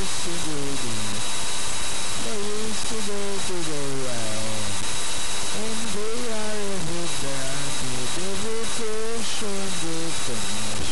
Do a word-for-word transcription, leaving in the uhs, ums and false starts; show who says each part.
Speaker 1: used to do this. They used to go to the well, and they are every branded, every portion they finish.